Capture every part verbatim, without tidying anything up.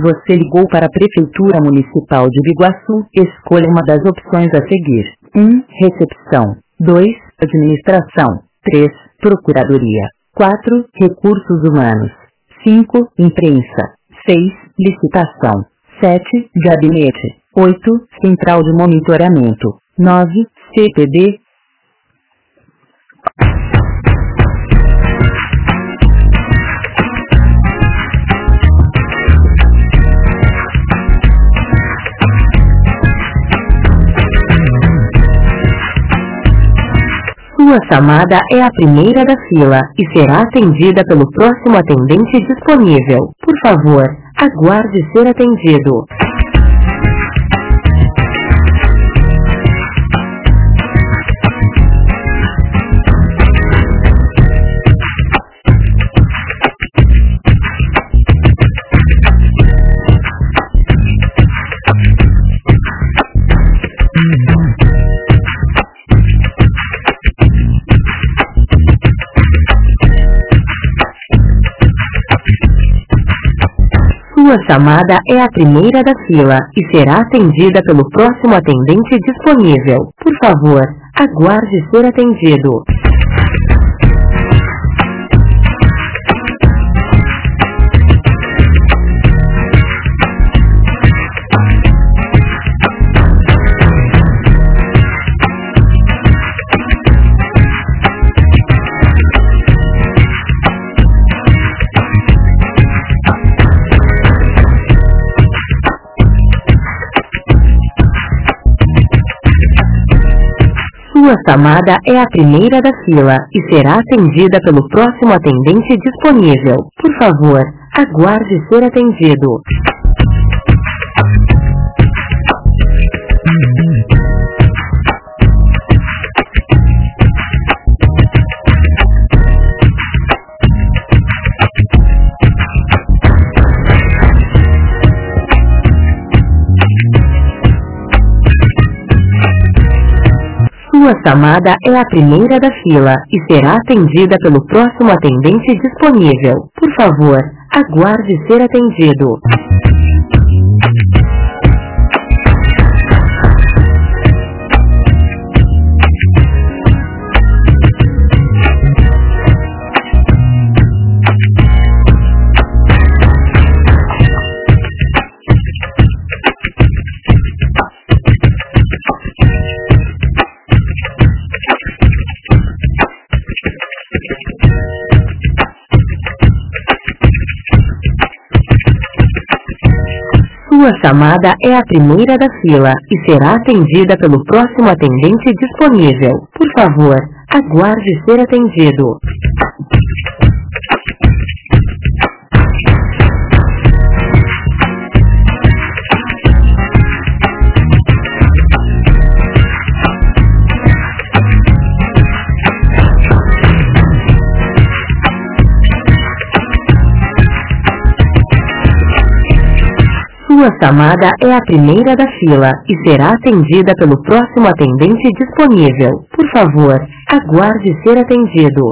Você ligou para a Prefeitura Municipal de Biguaçu. Escolha uma das opções a seguir. um. Recepção. dois. Administração. três. Procuradoria. quatro. Recursos Humanos. cinco. Imprensa. seis. Licitação. sete. Gabinete. oito. Central de Monitoramento. nove. C P D. Sua chamada é a primeira da fila e será atendida pelo próximo atendente disponível. Por favor, aguarde ser atendido. Sua chamada é a primeira da fila e será atendida pelo próximo atendente disponível. Por favor, aguarde ser atendido. Sua chamada é a primeira da fila e será atendida pelo próximo atendente disponível. Por favor, aguarde ser atendido. Sua chamada é a primeira da fila e será atendida pelo próximo atendente disponível. Por favor, aguarde ser atendido. Sua chamada é a primeira da fila e será atendida pelo próximo atendente disponível. Por favor, aguarde ser atendido. Sua chamada é a primeira da fila e será atendida pelo próximo atendente disponível. Por favor, aguarde ser atendido.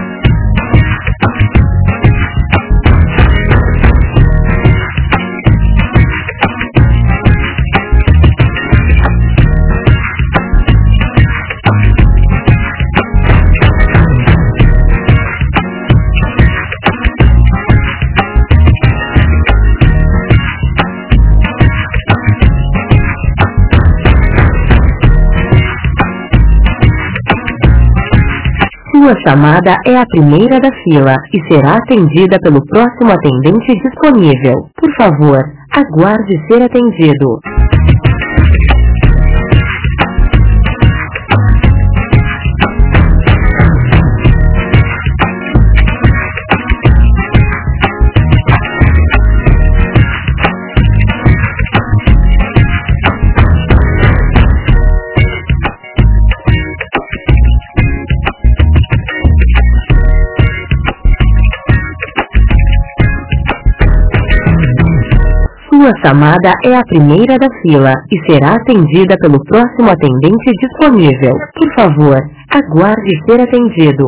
Sua chamada é a primeira da fila e será atendida pelo próximo atendente disponível. Por favor, aguarde ser atendido. Sua chamada é a primeira da fila e será atendida pelo próximo atendente disponível. Por favor, aguarde ser atendido.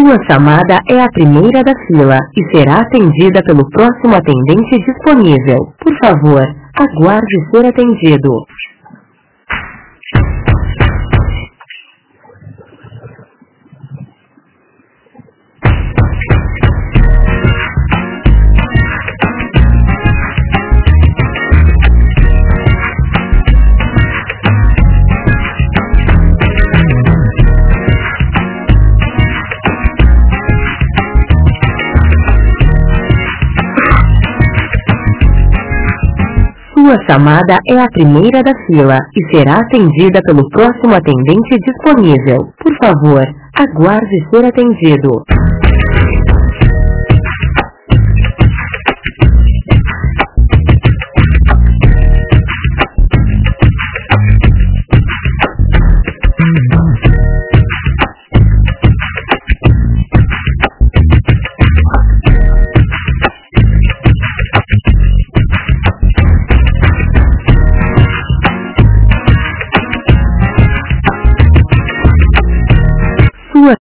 Sua chamada é a primeira da fila e será atendida pelo próximo atendente disponível. Por favor, aguarde ser atendido. Sua chamada é a primeira da fila e será atendida pelo próximo atendente disponível. Por favor, aguarde ser atendido.